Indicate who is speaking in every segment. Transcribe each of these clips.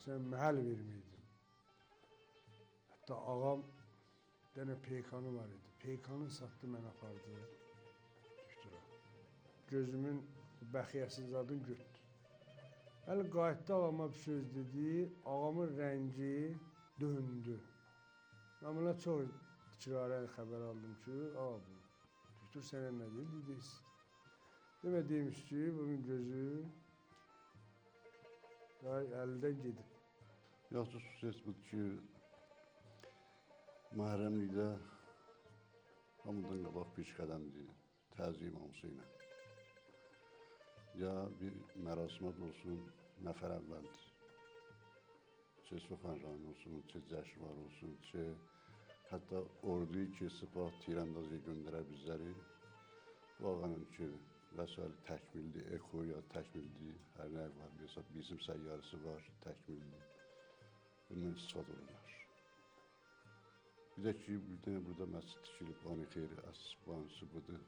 Speaker 1: Sən məhəl verməydim. Hətta ağam dənə peykanı var idi. Peykanı satdı, mən apardı doktora. Gözümün bəxiyəsiz adını götdü. Hələ qayıtdı ağama bir söz dedi, ağamın rəngi döndü. Mən buna çox kirarən xəbər aldım ki, ağa bu, doktor sənə nə deyil, deyil. Demədiyimiz ki, bunun gözü əldən gedib.
Speaker 2: Yaxşı söz budur ki, məhrəmlikdə hamıdan qabaq bir qədəmdir, təzim olsun ilə. Ya bir mərasimat olsun, nəfər əvvəldir. Çə Soxanran olsun, çə Cəşvar olsun, çə hətta orduyu ki, Sıpah Tirəndazıya göndərər bizləri. Bu ağanın ki, vəsaili təkmildir, eko ya təkmildir, hər nə var, bizim səyyarısı var, təkmildir. Bundan istifadə olurlar. Bir də ki, burada məscid tikilib, bani xeyri, əsas banisi budur.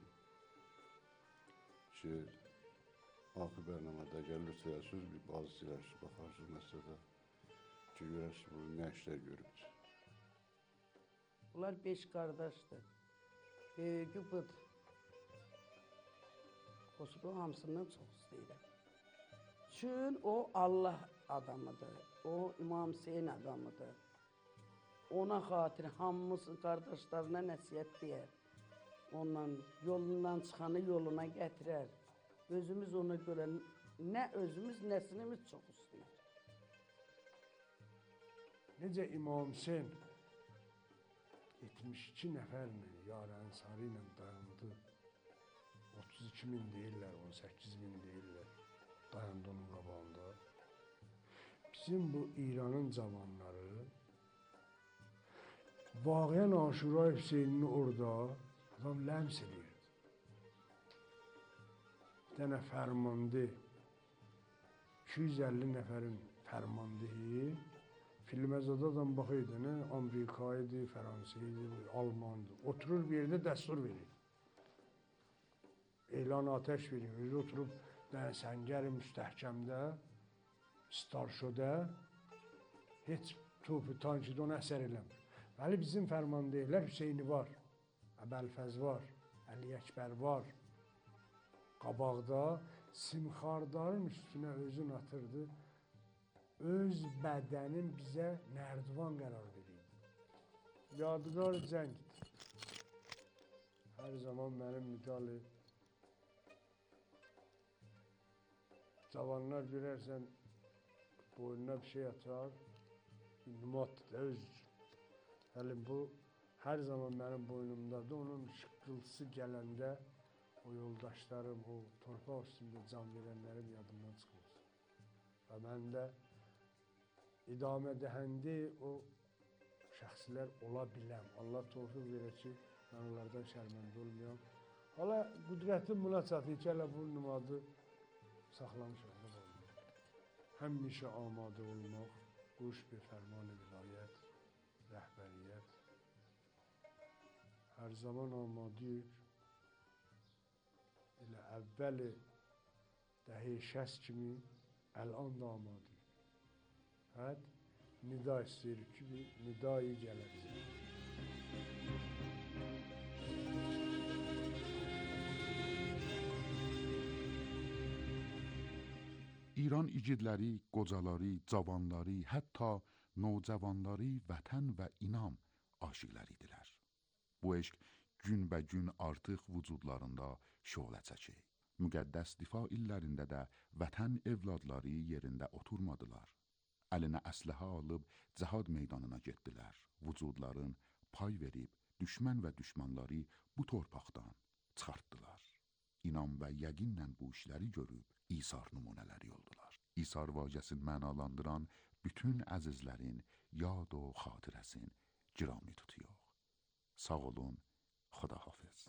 Speaker 2: Ki, axı bərnamada gəlir, lütfəyəsiniz, bir bazı silərsiniz, baxarsınız məsələdə ki, görərsiniz, bunu nə işlər görübdür.
Speaker 3: Bunlar 5 qardaşdır. Böyüyü budur. Qosuqun hamısından çox istəyirəm. Çünki o Allah adamıdır, o İmam Hüseyin adamıdır. Ona xatir hamımız qardaşlarına nəsiyyət deyər. Ondan yolundan çıxanı yoluna gətirər. Özümüz ona görə nə özümüz, nə sinimiz çox istəyir.
Speaker 1: Necə İmam Hüseyin 72 nəfərlə, yarən sarı ilə dayandı. 32 min deyirlər, 18 min deyirlər, dayandı onun qabağında. Bizim bu İranın cavanları Vağiyən Aşura Hüseynini orada adam ləms edirdi. Bir dənə fərmandı, 250 nəfərin fərmandığı, Filməzadadan baxıydı, Amerikaydı, Fransaydı, Almandı. Oturur bir yerdə dəstur verir. Elan ateş verir, özü oturub səngəri müstəhkəmdə, starşoda, heç topu, tankidə ona əsər eləmir. Bəli, bizim fərmandəyilər Hüseyni var, Əbəlfəz var, Əli Əkbər var. Qabaqda simxardarın üstünə özün atırdı, öz bədənin bizə nərdivan qərar verirdi. Yadgar cəngdir. Hər zaman mənim müdali cavanlar görərsən, boynuna bir şey atar, numatdır da öz üçün. Həlim bu, hər zaman mənim boynumdadır, onun şıqqıltısı gələndə o yoldaşlarım, o torpaq üstündə can verənlərim yadımdan çıxmaz. Və mən də idamə dəhəndi o şəxslər ola biləm. Allah tövfiq verə ki, mən onlardan şərməndə olmayam. Hala qüdrətim buna çatır ki, hələ bu numadı saxlamışam. Həmişə amadə olmaq, quş bir fərman-ı vilayət, rəhbəriyyət. Hər zaman amadəyik. Elə əvvəli dəhi şəs kimi əlan da amadəyik. Həd nida istəyirik ki, bir nidayı gələcək.
Speaker 4: İran igidləri, qocaları, cavanları, hətta növcavanları vətən və inam aşiqləri idilər. Bu eşq günbəgün artıq vücudlarında şölə çəkir. Müqəddəs difa illərində də vətən evladları yerində oturmadılar. Əlinə əsləhə alıb cəhad meydanına getdilər. Vücudların pay verib düşmən və düşmanları bu torpaqdan çıxartdılar. İnam və yəqinlə bu işləri görüb İsar nümunələri oldular. İsar vacəsini mənalandıran bütün əzizlərin yad o xatirəsin girami tutuyor. Sağ olun, Xudahafiz.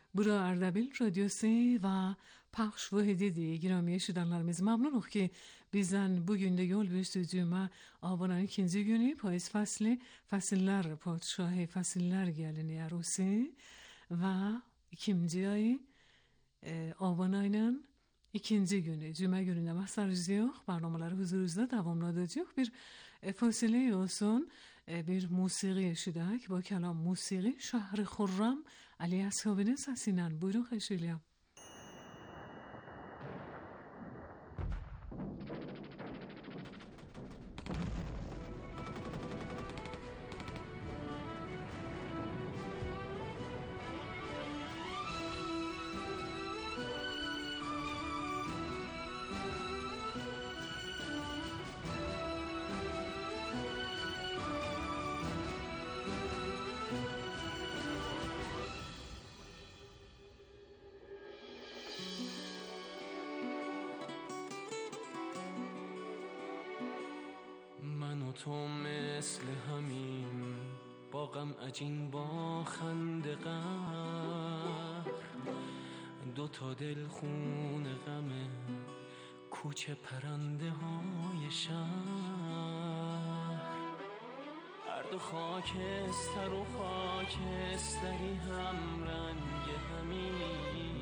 Speaker 5: Bura Ardabil Radyosu ve Paks Vahidi Giramiye eşidanlarımız memnunuz ki bizden bugün de yol gösterdiğime Abanın ikinci günü payız fasli fasiller padişahı fasiller gelini arusi ve ikinci ay Abanay'ın ikinci günü Cuma gününde bahsedeceğiz yok. Barnamaları huzurunuzda devamlayacağız. Bir fasile olsun. bir موسیقی شدک با کلام موسیقی شهر خرم علی اصحابی سسینن بویرون خیشیلیم
Speaker 6: تو مثل همین با غم عجین با خنده قهر دو تا دل خون غمه کوچه پرنده های شهر هر دو خاکستر و خاکستری هم رنگ همین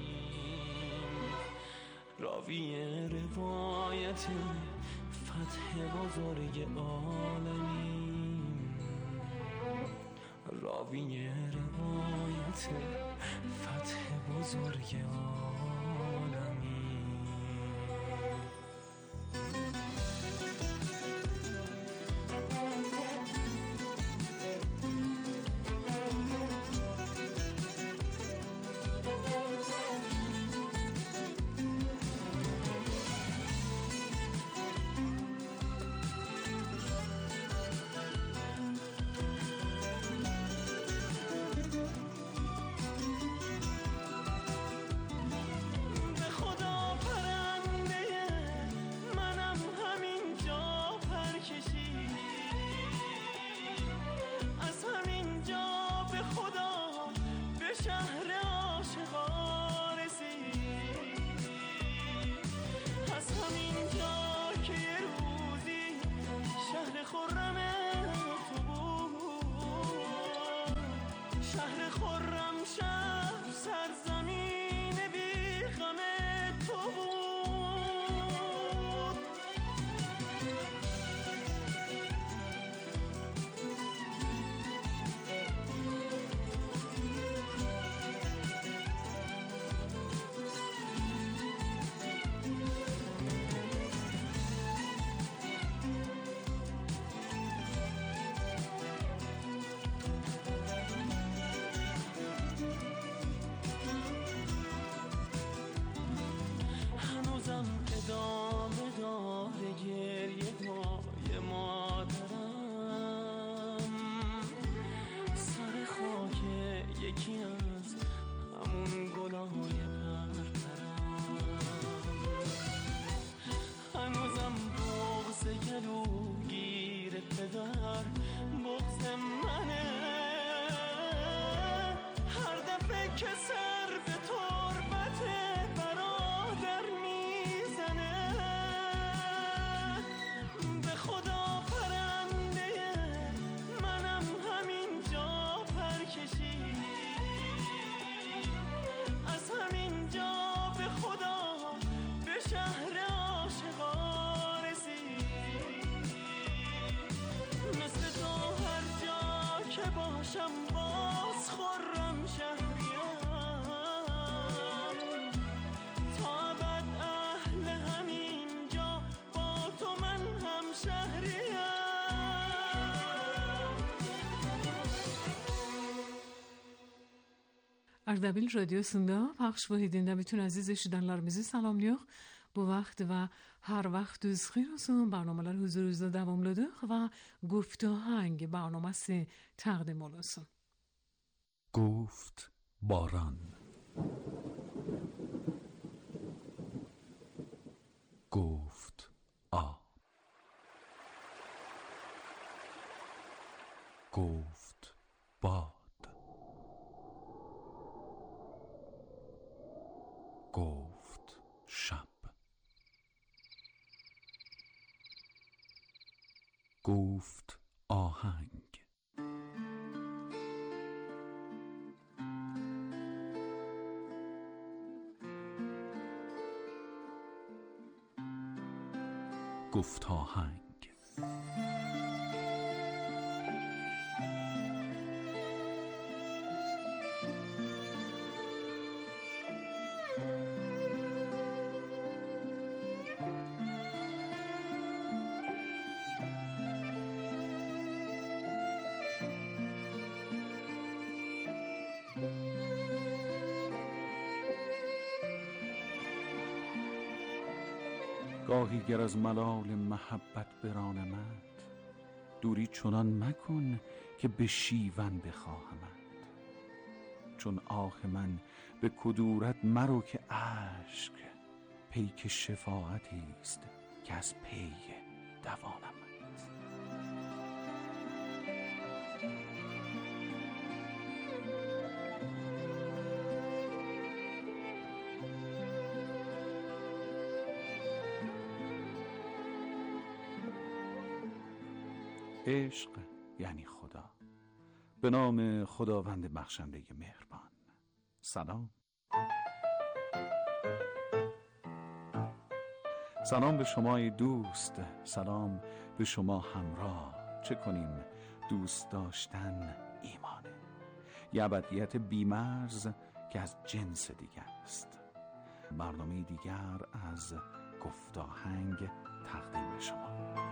Speaker 6: راوی روایت فتح بزرگ عالمین راوی روایت فتح بزرگ عالمین
Speaker 5: Ardabil Radyosu'nda Paks Vahidinde bütün aziz eşidanlarımızı salamlıyor. Bu vaxt ve her vaxt düz xeyir olsun. Barnamalar huzurunuzda devamlıdır ve گفتاهنگ برنامه‌سی تقدیم olsun.
Speaker 4: گفت باران گفت آب گفت باد گفتاهنگ. گاهی گر از ملال محبت برانمد، دوری چنان مکن که به شیون بخواهمد. چون آه من به کدورت مرو که اشک، پیک شفاعتی است که از پی دوانمد. عشق یعنی خدا. به نام خداوند بخشنده مهربان. سلام. سلام به شما ای دوست، سلام به شما همراه. چه کنیم دوست داشتن ایمانه، یه ابدیت بیمرز که از جنس دیگر است. برنامه دیگر از گفتاهنگ تقدیم شما.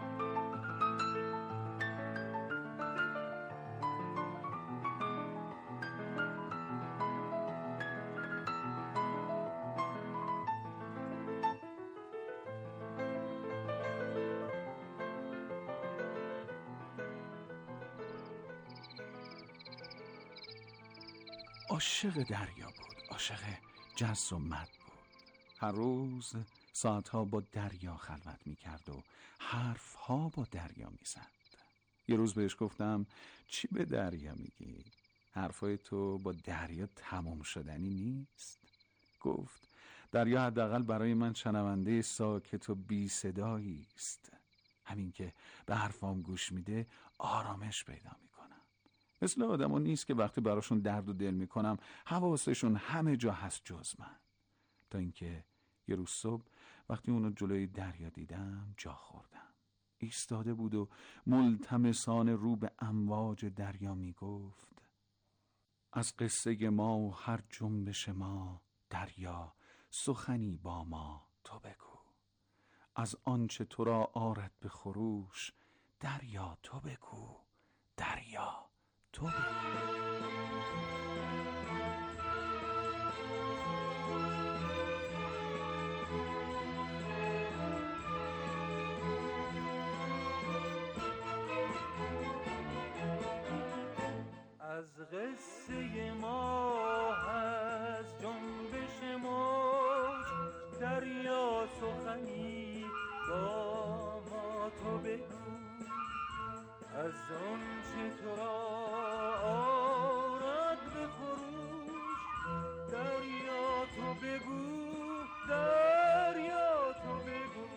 Speaker 4: عاشق دریا بود، عاشق جز و مد بود. هر روز ساعتها با دریا خلوت می کرد و حرفها با دریا می زد. یه روز بهش گفتم چی به دریا میگی؟ حرفای تو با دریا تمام شدنی نیست. گفت دریا حداقل برای من شنونده ساکت و بی صدایی است. همین که به حرفام گوش میده آرامش پیدا میکنم. مثل آدم‌ها نیست که وقتی براشون درد و دل میکنم حواسشون همه جا هست جز من. تا اینکه یه روز صبح وقتی اونو جلوی دریا دیدم جا خوردم. ایستاده بود و ملتمسانه رو به امواج دریا میگفت از قصه ما و هر جنبش ما دریا سخنی با ما تو بگو. از آنچه تو را آرد به خروش دریا تو بگو، دریا تو بگو.
Speaker 6: از قصه ما از جنبش موج دریا سخنی با ما تو بگو. از آنچه تو را آرد به خروش دریا تو بگو، دریا تو بگو.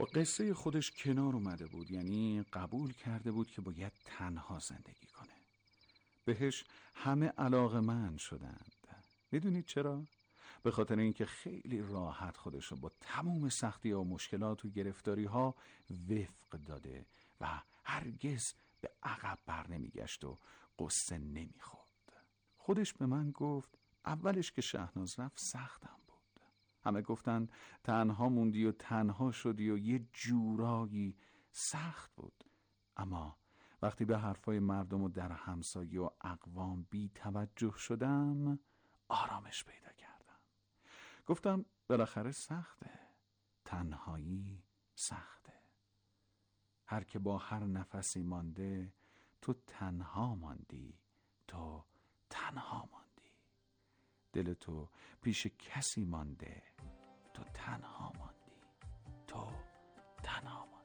Speaker 4: قصه خودش کنار اومده بود، یعنی قبول کرده بود که باید تنها زندگی کنه. بهش همه علاقه‌مند شدند. میدونید چرا؟ به خاطر اینکه خیلی راحت خودش رو با تمام سختی و مشکلات و گرفتاری ها وفق داده و هرگز به عقب بر نمیگشت و قصه نمیخورد. خودش به من گفت اولش که شهناز رفت سختم بود. همه گفتن تنها موندی و تنها شدی و یه جورایی سخت بود. اما وقتی به حرفای مردم و در همسایه و اقوام بی توجه شدم آرامش پیدا کردم. گفتم بالاخره سخته، تنهایی سخته. هر که با هر نفسی مانده تو تنها ماندی، تو تنها ماندی. دل تو پیش کسی مانده، تو تنها ماندی، تو تنها ماندی.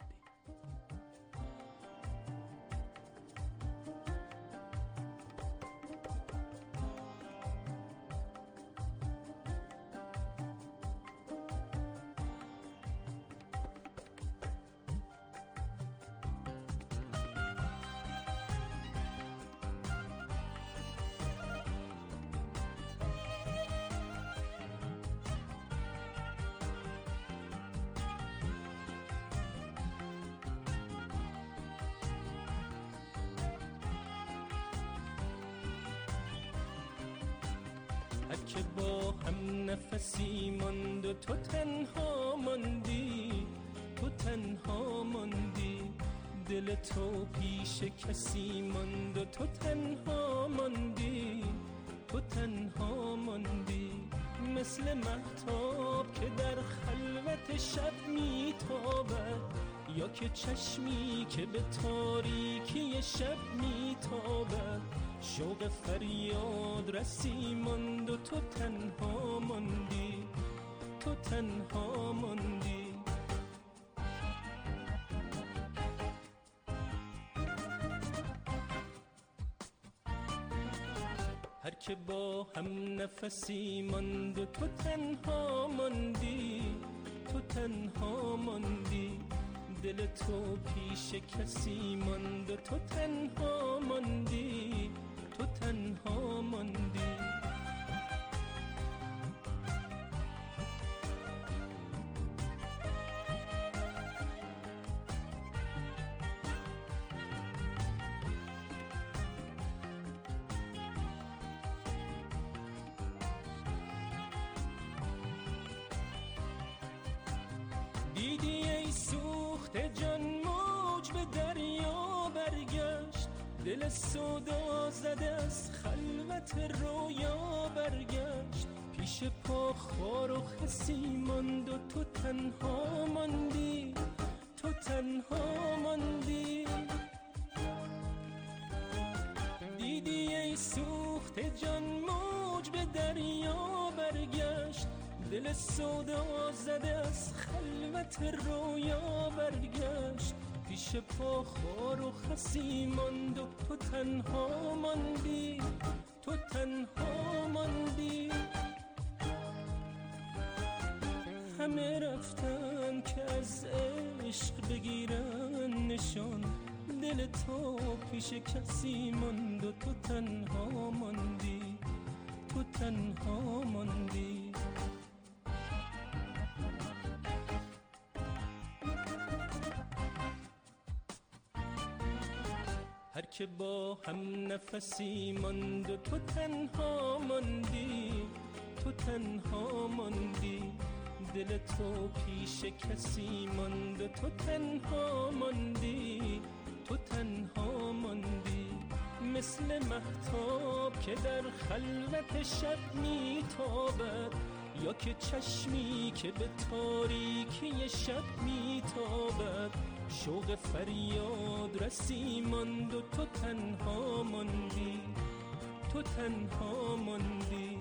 Speaker 6: هر که با هم نفسی ماند و تو تنها ماندی، تو تنها ماندی. دل تو پیش کسی ماند و تو تنها ماندی، تو تنها ماندی. مثل مهتاب که در خلوت شب میتابد، یا که چشمی که به تاریکی شب میتابد. شوق فریاد رسی ماند و تو تنها ماندی، تو تنها ماندی. هر که با هم نفسی ماند و تو تنها ماندی، تو تنها ماندی. دل تو پیش کسی ماند و تو تنها ماندی، تو تنها ماندی. دیدی ای سوخته جان موج به دریا برگشت، دل سودا زده از خلوت رویا برگشت. پیش پا خار و خسی ماند و تو تنها ماندی، تو تنها ماندی. دیدی ای سوخته جان موج به دریا برگشت، دل سودا زده از خلوت رویا برگشت. پیش پا خار و خسی ماند و تو تنها ماندی، تو تنها ماندی. همه رفتن که از عشق بگیرن نشان، دل تو پیش کسی ماند و تو تنها ماندی، تو تنها ماندی. هر که با هم نفسی ماند و تو تنها ماندی، تو تنها ماندی. دل تو پیش کسی ماند و تو تنها ماندی، تو تنها ماندی. مثل مهتاب که در خلوت شب میتابد، یا که چشمی که به تاریکی شب میتابد. شوق فریاد رسی ماند و تو تنها ماندی، تو تنها ماندی.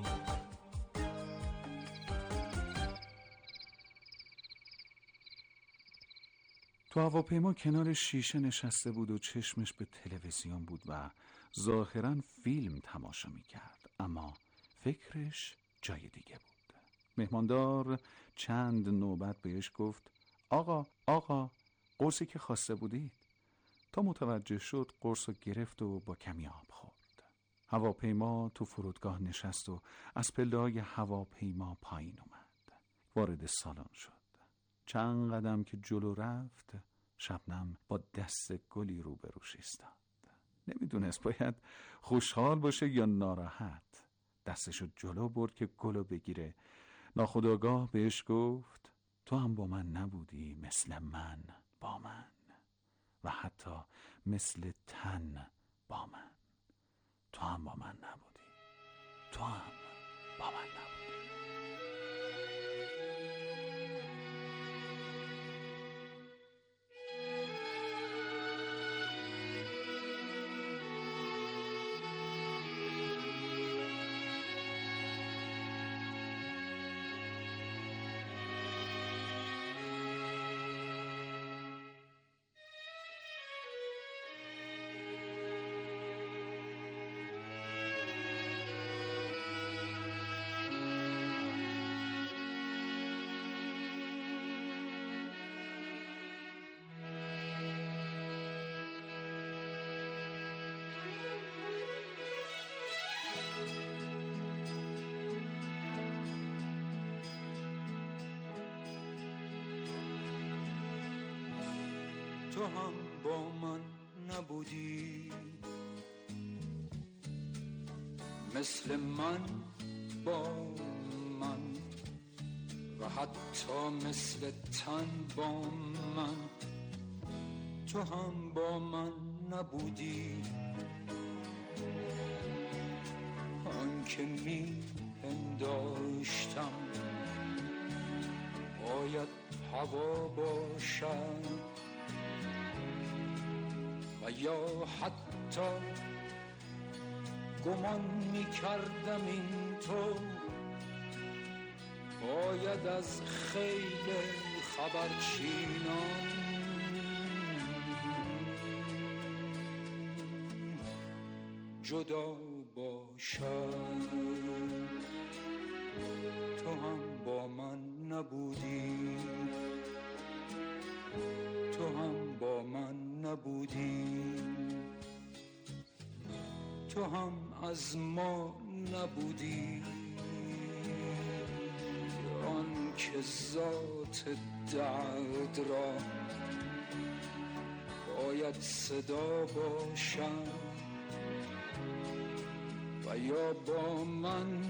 Speaker 4: تو هواپیما کنار شیشه نشسته بود و چشمش به تلویزیون بود و ظاهراً فیلم تماشا می‌کرد، اما فکرش جای دیگه بود. مهماندار چند نوبت بهش گفت آقا قرصی که خواسته بودید. تا متوجه شد قرص رو گرفت و با کمی آب خورد. هواپیما تو فرودگاه نشست و از پله‌های هواپیما پایین اومد. وارد سالن شد. چند قدم که جلو رفت، شبنم با دست گلی روبروش ایستاد. نمیدونست باید خوشحال باشه یا ناراحت. دستشو جلو برد که گلو بگیره. ناخودآگاه بهش گفت تو هم با من نبودی مثل من با من، و حتی مثل تن با من. تو هم با من نبودی، تو هم با من نبودی.
Speaker 7: تو هم با من نبودی مثل من با من، و حتی مثل تن با من. تو هم با من نبودی، آن که می پنداشتم باید هوا باشد، و یا حتی گمان می کردم این تو باید از خیل خبرچینان جدا باشد. تو هم با من نبودی، تو هم با من نبودی، تو هم از ما نبودی. آن که ذات درد را باید صدا باشد، و یا با من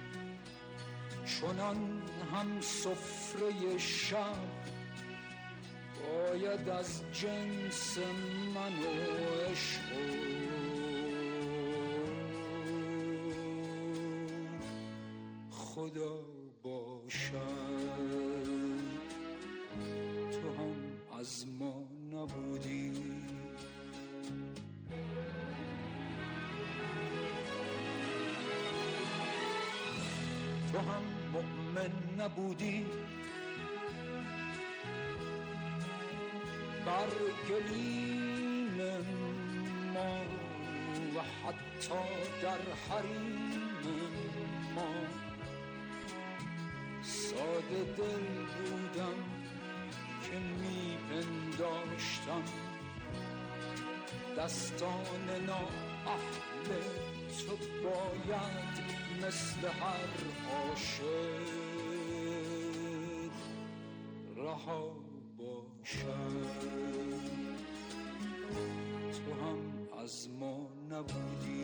Speaker 7: چنان هم سفره شب باید از جنس من و عشق خدا باشد. تو هم از ما نبودی، تو هم مؤمن نبودی بر گلیم ما، و حتی در حریم ما. ساده دل بودم که میپنداشتم دستان نااهل تو باید مثل هر عاشق رها باشد. تو هم از ما نبودی،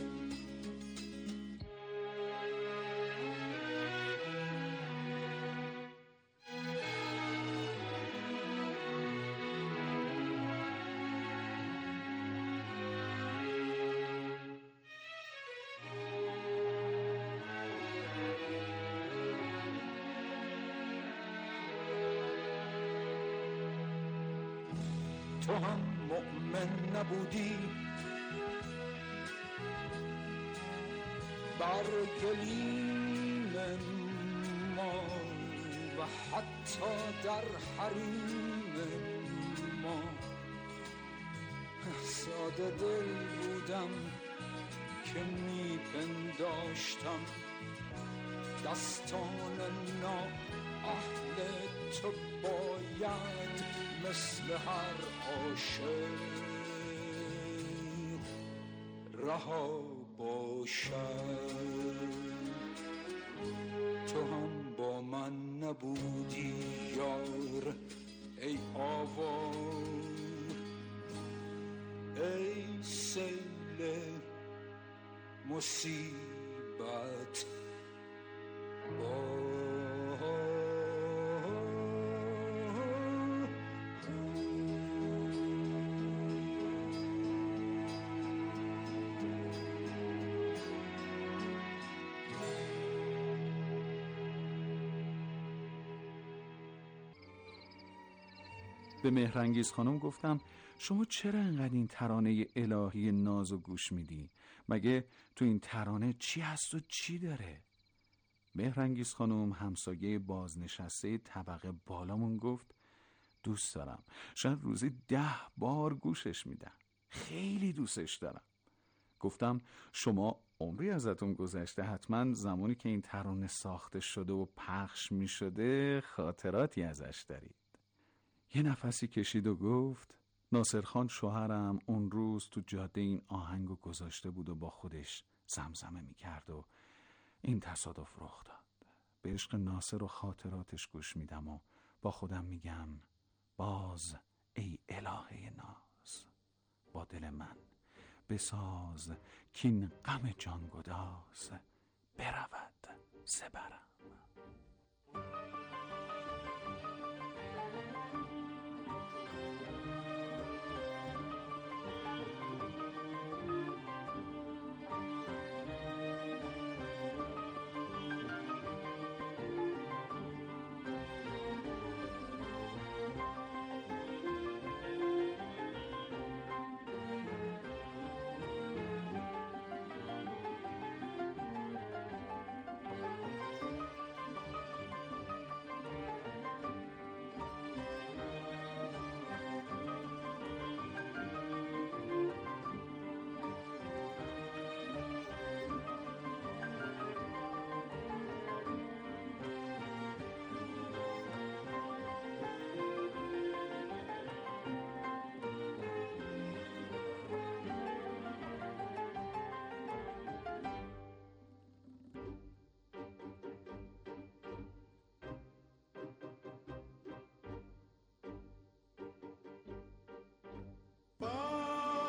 Speaker 7: تو هم مؤمن نبودی بر گلیم ما، و حتی در حریم ما. ساده دل بودم که میپنداشتم دستان اهل تو باید مثل هر عاشق رها باشد. تو هم با من نبودی یار ای آوار، ای سیل مصیبت
Speaker 8: به مهرانگیز خانم گفتم شما چرا انقدر این ترانه الهی نازو گوش میدی؟ مگه تو این ترانه چی هست و چی داره؟ مهرانگیز خانم همسایه بازنشسته طبقه بالامون گفت دوست دارم، شاید روزی 10 بار گوشش میدم، خیلی دوستش دارم. گفتم شما عمری ازتون گذشته، حتما زمانی که این ترانه ساخته شده و پخش میشده خاطراتی ازش دارید. یه نفسی کشید و گفت ناصر خان شوهرم اون روز تو جاده این آهنگو گذاشته بود و با خودش زمزمه میکرد و این تصادف رخ داد. به عشق ناصر و خاطراتش گوش میدم و با خودم میگم باز ای الهه ناز با دل من بساز کین غم جانگداز برود سپرم.